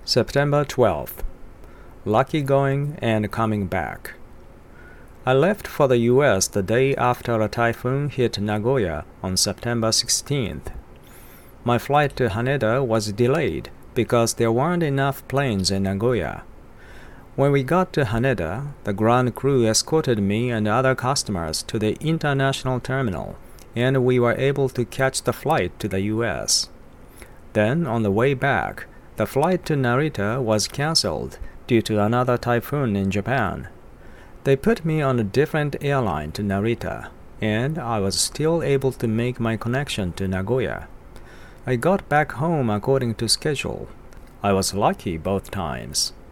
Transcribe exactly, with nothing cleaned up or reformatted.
September twelfth. Lucky going and coming back. I left for the U S the day after a typhoon hit Nagoya on September sixteenth. My flight to Haneda was delayed because there weren't enough planes in Nagoya. When we got to Haneda, the ground crew escorted me and other customers to the international terminal, and we were able to catch the flight to the U S. Then, on the way back, the flight to Narita was cancelled due to another typhoon in Japan. They put me on a different airline to Narita, and I was still able to make my connection to Nagoya. I got back home according to schedule. I was lucky both times.